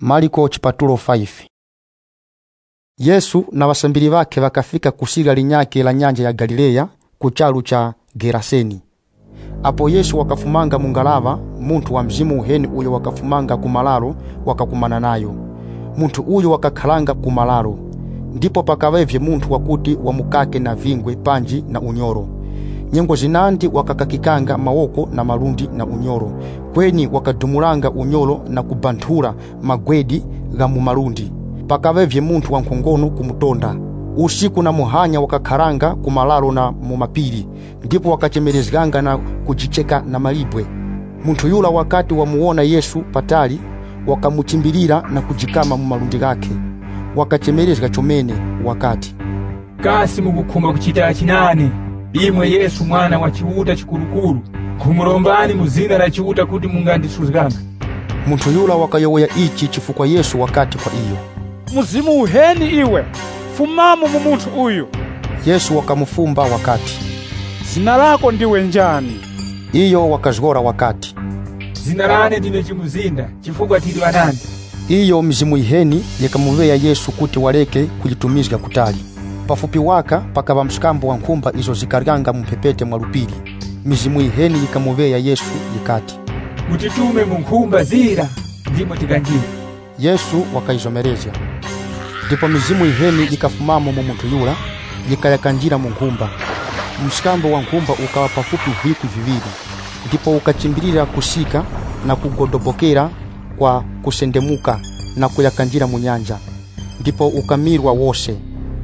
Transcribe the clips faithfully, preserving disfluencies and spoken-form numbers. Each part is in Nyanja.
Marko chipatulo tano. Yesu na wasambiri wake wakafika kusiga linyake la nyanja ya Galilea kuchalu cha Geraseni. Apo Yesu wakafumanga mungalava muntu wa mzimu uheni uyo wakafumanga kumalaro wakakumana nayo. Muntu uyo wakakhalanga kumalaro. Ndipo pakawevye muntu wakuti wamukake na vingwe panji na unyoro. Nyengo zinandi wakakakikanga mawoko na malundi na unyoro. Kweni wakadumulanga unyoro na kubanthura magwedi ga mu malundi. Pakawevye muntu wa nkongono kumutonda. Usiku na muhanya wakakharanga kumalaro na mumapiri. Ndipo wakachemerezganga na kujicheka na malibwe. Muntu yula wakati wamuona Yesu patali wakamuchimbilira na kujikama mu malundi gake. Wakachemerezga chomene wakati kasi mugukuma kuchita chinane imwe Yesu mwana wa chiuta chikulukulu kumulombani muzina la chiuta kuti mungandisuzganga. Muntu yula wakayoya ichi chifukwa Yesu wakati kwa iyo muzimu uheni iwe fumamu mu muntu uyu. Yesu wakamufumba wakati zina lako ndiwe njani? Iyo wakazgora wakati zina lane ndine chimuzinda chifukwa tili wanani. Iyo mzimu iheni yakamuveya Yesu kuti waleke kujitumizga kutali. Pafupi waka pakaba mskambo wa nkumba izo zikarganga mpepete mwa lupili. Mizimu iheni yakamuveya Yesu yikati mutitume mu nkumba zira ndimo tiganjira. Yesu wakaizomereza. Ndipo mizimu iheni ikafumamo mu muntu yula yikayakanjira mu nkumba. Mskambo wa nkumba ukawa pafupi viku vivili. Ndipo ukachimbilira kusika na kugodobokera kwa kusendemuka na kuyakanjira mu nyanja. Ndipo ukamirwa wose.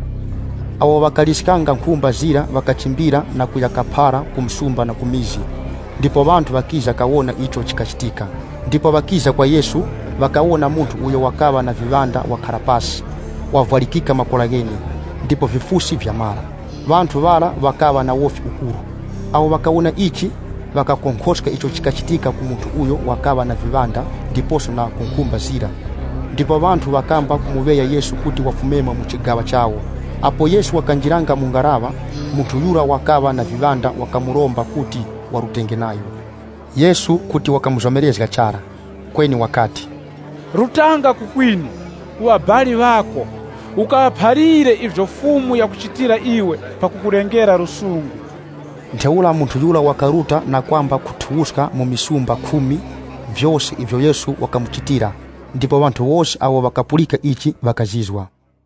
Awo wakalisikanga nkumba zira wakachimbira na kuyakapara kumsumba na kumizi. Ndipo bantu wakiza kaona icho chikachitika. Ndipo wakiza kwa Yesu wakaona muntu uyo wakawa na vivanda wa karapasi wavalikika makolageni. Ndipo vifusi vya mara. Bantu wala wakawa na wofi ukuru. Awo wakaona ichi wakakonkoska icho chikachitika kumuntu uyo wakawa na vivanda ndiposo na kunkumba zira. Ndipo bantu wakamba kumuveya Yesu kuti wafumema mu chigawa chawo. Apo Yesu wakanjiranga mungarava muntu yura wakawa na vivanda wakamuromba kuti warutenge nayo. Yesu kuti wakamuzomerezga chara. Kweni wakati rutanga kukwini kuwa bali wako ukapharire ivyo fumu ya kuchitira iwe pakukurengera rusungu. Nteula muntu yula wakaruta na kwamba kutuuska mu misumba kumi vyose ivyo Yesu wakamuchitira. Ndipo bantu wose awo wakapulika ichi wakazizwa.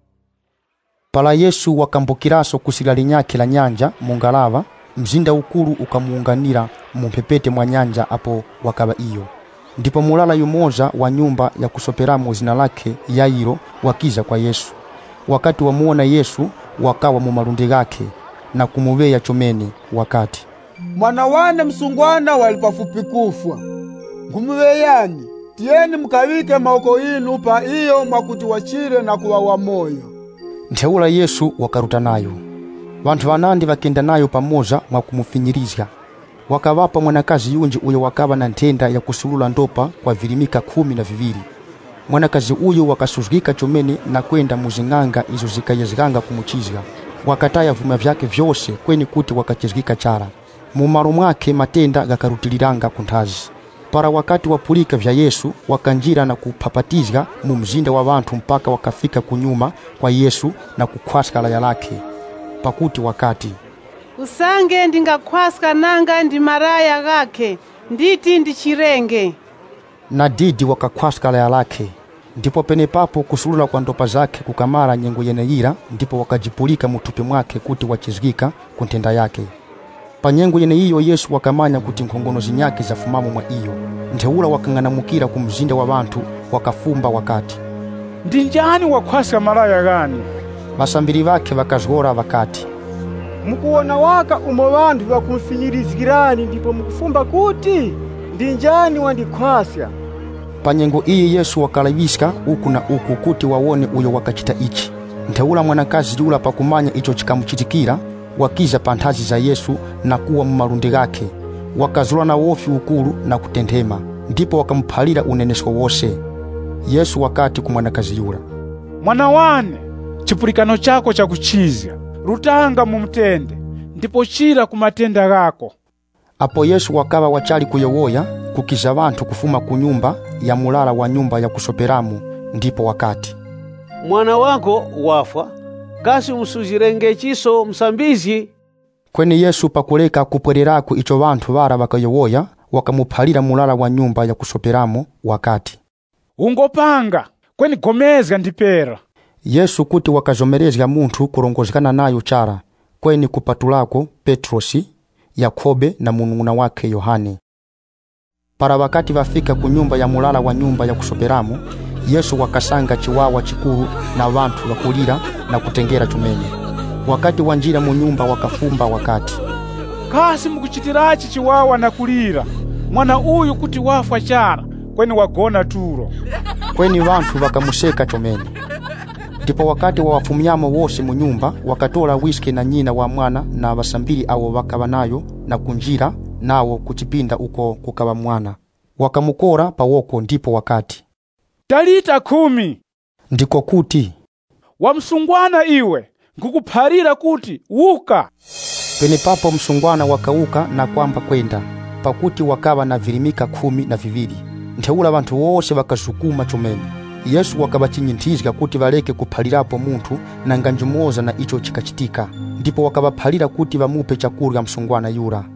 Pala Yesu wakambukiraso kusila linyake la nyanja mungalava mzinda ukulu ukamuunganira mumpepete mwa nyanja apo wakaba iyo. Ndipo mulala yumoza wa nyumba ya kusoperamu zina lake Yairo wakiza kwa Yesu. Wakati wamuona Yesu wakawa mu malundi gake na kumuveya chomene wakati mwana wane msungwana walipafupi kufwa. Ngumuveyani tieni mukawike maoko inu pa iyo mwakuti wachire na kuwawa moyo. Nteula Yesu wakaruta nayo. Wantu wanandi wakenda nayo pamoja mwa kumufinyirizga. Wakawapa mwanakazi yunji uyo wakawa na ntenda ya kusulula ndopa kwa vilimika kumi na vivili. Mwanakazi uyo wakasuzgika chomene na kwenda muzinganga izo zikayezganga kumuchizga. Wakataya vuma vyake vyose kweni kuti wakachizgika chara. Mumaro mwake matenda gakarutiliranga kuntazi. Para wakati wapulika vya Yesu wakanjira na kupapatizga mu mzinda wa bantu mpaka wakafika kunyuma kwa Yesu na kukwasika laya lake. Pakuti wakati usange ndingakwasika nanga ndi maraya gake nditi ndichirenge. Na didi wakakwasika laya lake. Ndipo pene papo kusulula kwa ndopa zake kukamara nyengo yeneyira. Ndipo wakajipulika mutupe mwake kuti wachizgika kuntenda yake. Panyengo yene iyo Yesu wakamanya kuti nkongono zinyake za fumamu mwa iyo. Nteula wakanganamukira kumzinda wa bantu wakafumba wakati ndinjani wakwasika maraya gani? Basambiri wake wakazgora wakati mukuona waka umo bantu bakumfinyirizgirani ndipo mukufumba kuti ndinjani wandikwasya. Panyengo iyi Yesu wakalawiska uku na uku kuti waone uyo wakachita ichi. Nteula mwanakazi yula pakumanya icho chikamuchitikira wakiza pantazi za Yesu na kuwa mumalundi gake. Wakazula na wofi ukulu na kutendema. Ndipo wakamphalira unenesko wose. Yesu wakati kumwanakazi yula mwana wane chipulikano chako cha kuchizya rutanga mumtende ndipo chira kumatenda gako. Apo Yesu wakawa wachali kuyowoya kukiza bantu kufuma kunyumba ya mulala wa nyumba ya kusoperamu. ndipo wakati, mwana wako wafwa, kasi musuzirenge chiso msambizi. Kweni Yesu pakuleka kupwererako icho bantu bara bakayowoya, wakamuphalira mulala wa nyumba ya kusoperamo wakati, ungopanga kweni gomezga ndipera. Yesu kuti wakazomerezga munthu kurongozgana nayo chara, kweni kupatulako Petrosi, Yakobe na munung'una wake Yohane. Para wakati wafika ku nyumba ya mulala wa nyumba ya kusoperamo, Yesu wakasanga chiwawa chikuru na bantu bakulira na kutengera chumene. Wakati wanjira mu nyumba wakafumba wakati, kasi mukuchitirachi chiwawa na kulira, mwana uyu kuti wafwa chara, kweni wagona turo. Kweni bantu bakamuseka chomene. Ndipo wakati wa wafumyamo wose mu nyumba wakatola whisky na nyina wa mwana na basambiri awo bakaba nayo na kunjira nawo kuchipinda uko kukaba mwana. Wakamukora pawoko ndipo wakati, Talita kumi, ndiko kuti, wamsungwana iwe, nkukupharira kuti wuka. Pene papo msungwana wakauka na kwamba kwenda, pakuti wakaba na virimika kumi na viviri. Nteula bantu wose bakasukuma chomene. Yesu wakabachinyintizga kuti baleke kuphalirapo munthu na nganjumoza na icho chikachitika. Ndipo wakabaphalira kuti bamupe chakurya msungwana yura.